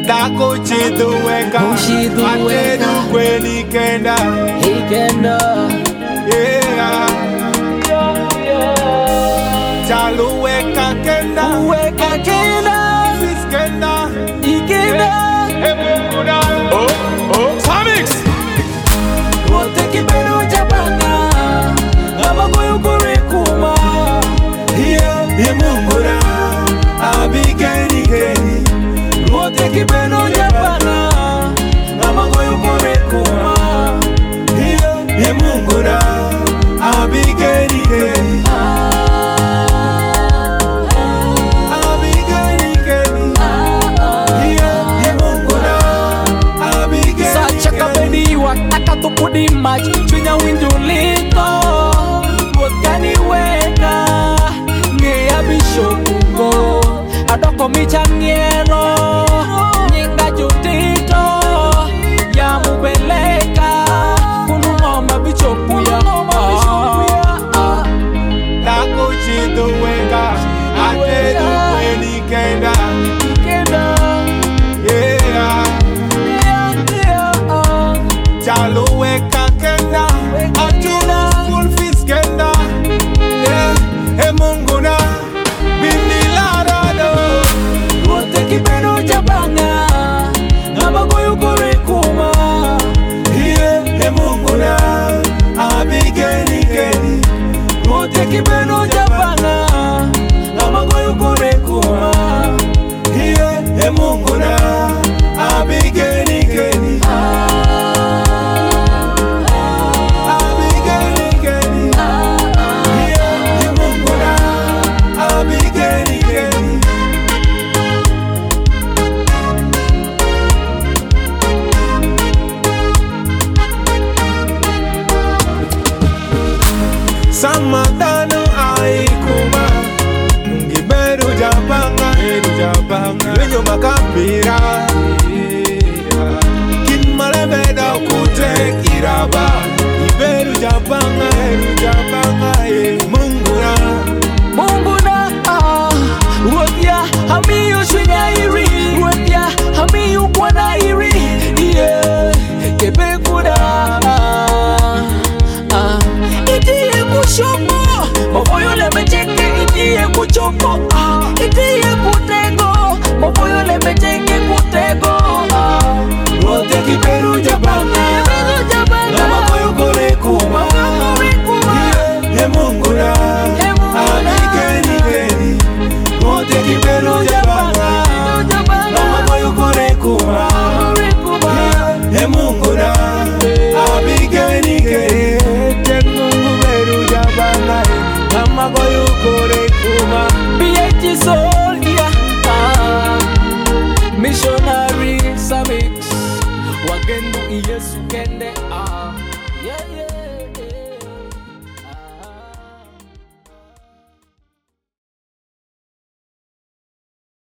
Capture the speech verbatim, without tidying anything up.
Dako chidu weka Atedu kweni kenda Ikenda Yeah Chalu weka kenda Weka kenda Fiskenda Ikenda Ebukuna Oh, oh Samix Wote kibero jabanga Amagoyo kurekuma Yeah, Emunguna Abigeni geni Wote kibero jabanga Amagoyo kurekuma Yeah, Emunguna Abigeni geni Abigeni geni Yeah, Emunguna Abigeni Sacha kabedi wataka tupudi maji Chunya winjulito Wotani weka Ngea bishokungo Adoko michangelo Nyinga jutito Ya mubeleka Kunungoma bichokuya Dako chidu weka Atedu kweni kenda Kenda Yeah Chalu weka kenda Atuna school fees kenda Yeah Emunguna Bindi larado Wote kibero jabanga Amagoyo kurekuma Yeah Emunguna Abigeni geni Wote kibero jabanga Amagoyo kurekuma Yeah Emunguna Abigeni geni Abigeni geni Yeah Emunguna Abigeni geni Samadano aikuma Ngiberu jabanga Beru jabanga Wenyo makapira Kin malebeda kute kiraba Iberu jabanga